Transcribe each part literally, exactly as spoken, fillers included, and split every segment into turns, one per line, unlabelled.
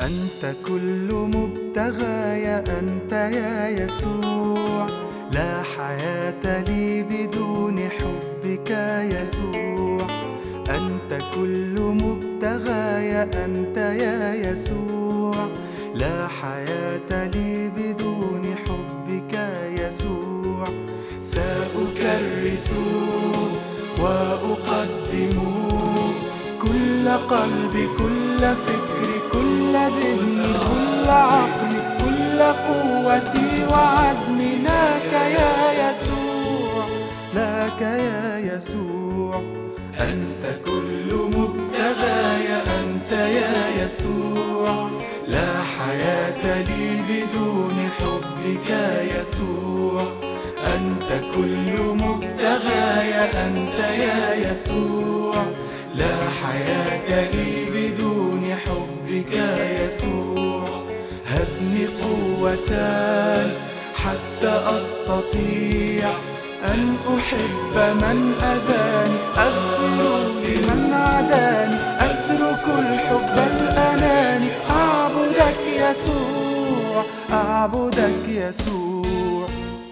أنت كل مبتغاي، أنت يا يسوع. لا حياة لي بدون حبك يسوع. أنت كل مبتغاي، أنت يا يسوع. لا حياة لي بدون حبك يسوع. سأكرس وأقدم كل قلبي، كل فكري، كل ذهني، كل عقلي، كل قوتي وعزمي لك يا يسوع، لك يا يسوع. أنت كل مبتغاي، أنت يا يسوع. لا حياة لي بدون حبك يسوع. أنت كل مبتغاي، أنت يا يسوع. لا حياة لي بدون حبك يسوع. هبني قوة حتى أستطيع أن أحب من أذاني، أغفر لمن عداني، أترك الحب الأناني، أعبدك يسوع، أعبدك يسوع.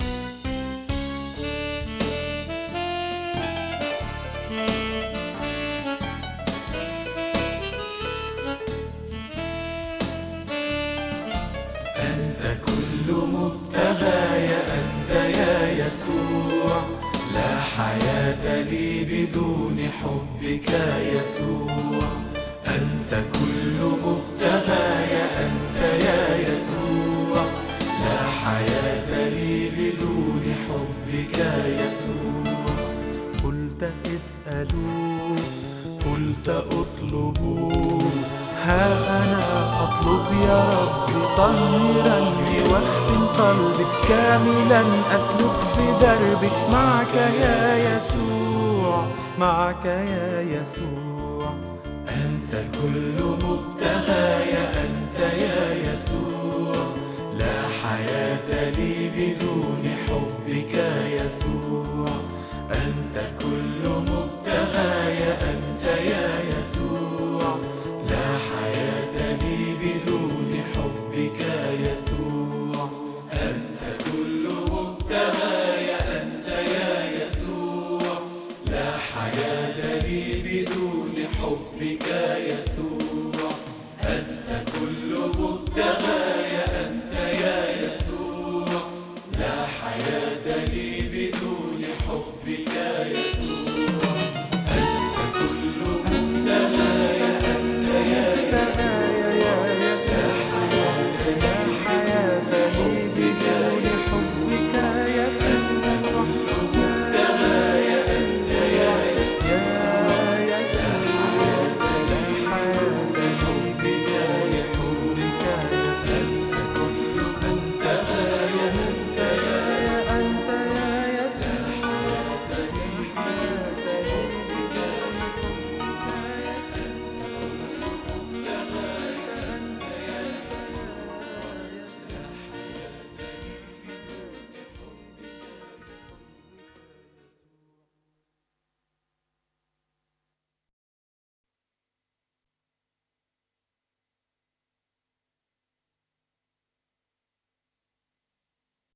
أنت كل مبتغاي، أنت يا يسوع. لا حياة لي بدون حبك يسوع. أنت كل مبتغاي، أنت يا يسوع. لا حياة لي بدون حبك يسوع. قلت اسألوا، قلت اطلبوا، ها أنا أطلب يا ربي. طهرني واختم قلبي، كاملا أسلك في دربك. معك يا يسوع، معك يا يسوع. أنت كل مبتغاي، أنت يا يسوع. لا حياة لي بدون حبك يسوع. أنت كل مبتغاي، أنت يا يسوع. لا حياة لي بدون حبك يسوع. أنت كل مبتغاي، أنت يا يسوع. لا حياة لي بدون حبك يسوع.